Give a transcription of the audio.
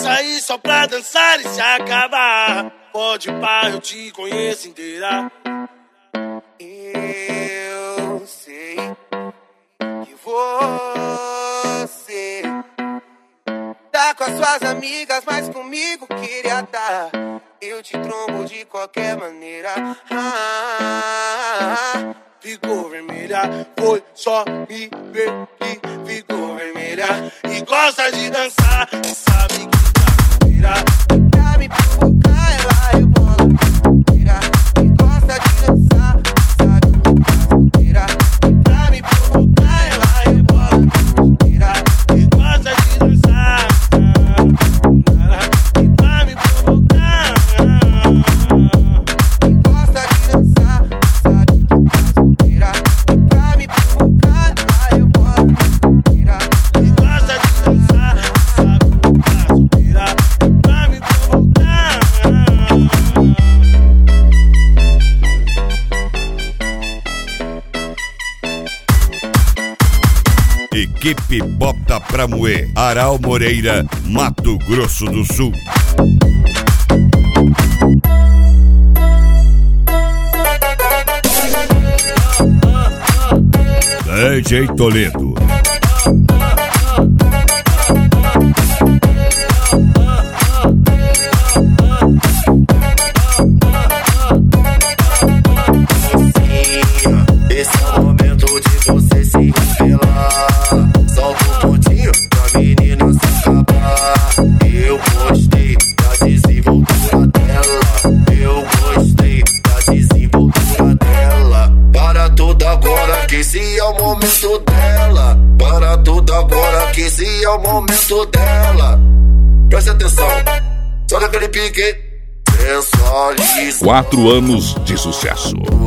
sair só pra dançar e se acabar. Pode pá, eu te conheço inteira. Eu sei que você tá com as suas amigas, mas comigo queria tá. Eu te trombo de qualquer maneira. Ficou vermelha, foi só me ver que ficou vermelha. E gosta de dançar, e sabe que tá inteira. Pra me provocar, ela rebola inteira. E gosta de dançar, sabe que tá inteira. Pra me provocar, ela rebola inteira. E gosta de dançar, e pra me provocar. E gosta de dançar, sabe que tá inteira. Pra me provocar, ela rebola inteira. E gosta de dançar, sabe que tá solteira. E pra me provocar. Equipe Bota Pra Moer, Aral Moreira, Mato Grosso do Sul. DJ Toledo. Esse é o momento de você se revelar. Solta um pontinho pra menina se acabar. Eu gostei da desenvoltura dela. Eu gostei da desenvoltura dela. Para tudo agora que esse é o momento dela. Para tudo agora que esse é o momento dela. Presta atenção, só naquele pique sensualiza. 4 anos de sucesso.